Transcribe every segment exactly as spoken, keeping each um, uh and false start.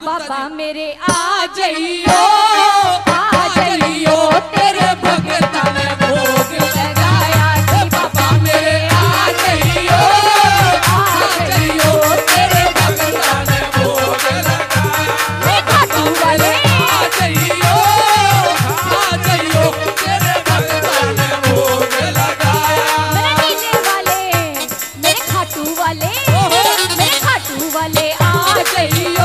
बाबा मेरे आ जाइयो आ जाइयो तेरे भगता ने भोग लगाया कि बाबा मेरे आ जाइयो आ जाइयो तेरे भगता ने भोग लगाया खाटू वाले आ जाइयो आ जाइयो तेरे भगता ने भोग लगाया मेरे नीचे वाले मेरे खाटू वाले मेरे खाटू वाले आ जाइयो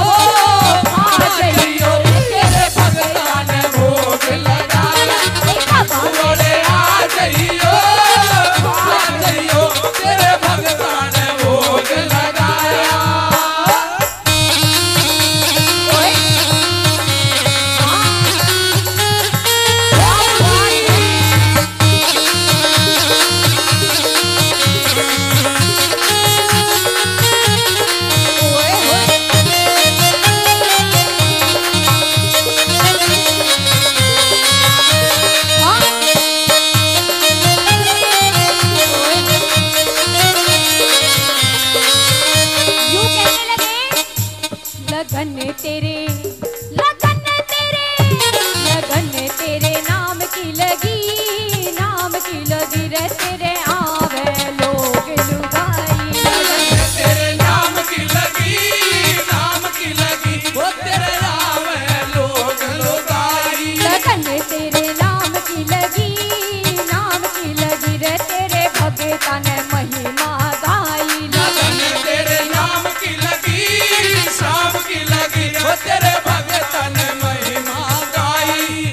लगन तेरे लगन तेरे लगन तेरे नाम की लगी नाम की लगी रे तेरे आवे लोग लुगाई लगन तेरे नाम की लगी नाम की लगी वो तेरे आवे लोग लुगाई लगन तेरे नाम की लगी नाम की लगी रे तेरे भगता ने महिमा गाई लगन तेरे नाम की लगी शाम की लगी वो तेरे भगता ने महिमा गाई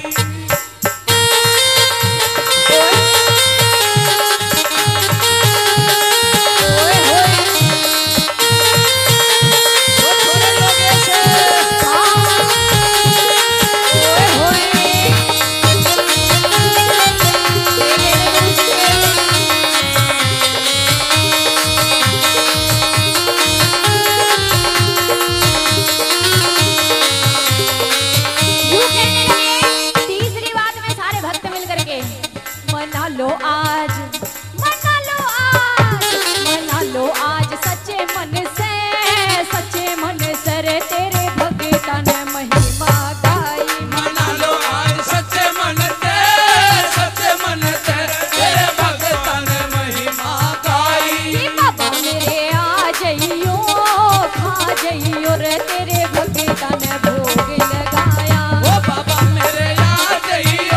ओए होए वो थोड़े लोग ऐसे ओए होए मना लो आज मना लो आज मना लो आज सच्चे मन से सच्चे मन से रे तेरे भगता ने महिमा गाई मना लो आज सच्चे मन से सच्चे मन से तेरे भगता ने महिमा गाई बाबा मेरे आ जाइयो खा जाइयो रे तेरे भगता ने भोग लगाया ओ बाबा मेरे आ जाइयो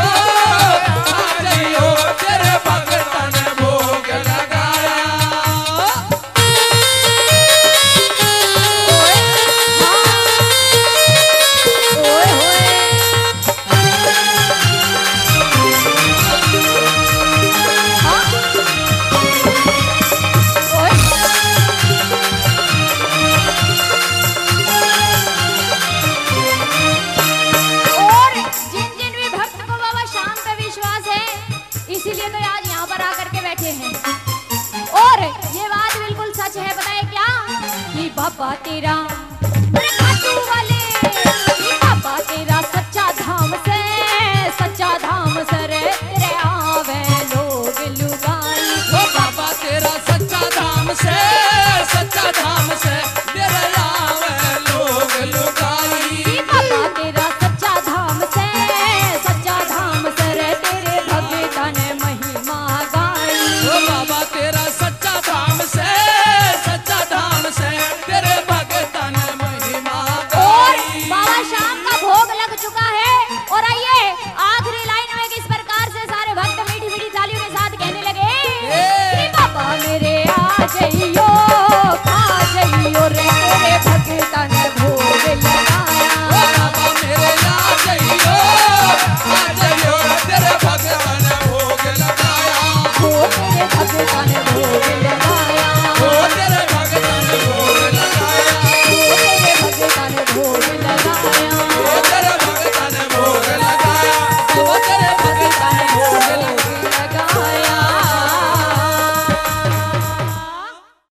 इसीलिए तो आज यहाँ पर आकर के बैठे हैं और ये बात बिल्कुल सच है बताए क्या कि बाबा तेरा मेरे खाटू वाले कि बाबा तेरा सच्चा धाम से सच्चा धाम से रे तेरे आवे लोग लुगाई ओ बाबा तेरा सच्चा धाम से सच्चा धाम से तेरे आवे लोग लुगाई कि बाबा तेरा सच्चा धाम से सच्चा धाम से रे तेरे भगता ने महिमा गाई ओ बाबा तेरा सच्चा धाम से सच्चा धाम से तेरे भगता ने महिमा गाई बाबा शाम का भोग लग चुका है और आइए आखिरी लाइन में किस प्रकार से सारे भक्त मीठी मीठी तालियों के साथ कहने लगे कि बाबा मेरे आ जाइयो खा जाइयो रे तेरे भगता ने भोग लगाया ओ बाबा मेरे आ जाइयो आ जाइयो तेरे भगता ने भोग लगाया ओ तेरे भगता ने भोग लगाया ओ तेरे भगता ने भोग लगाया ओ तेरे भगता ने भोग लगाया।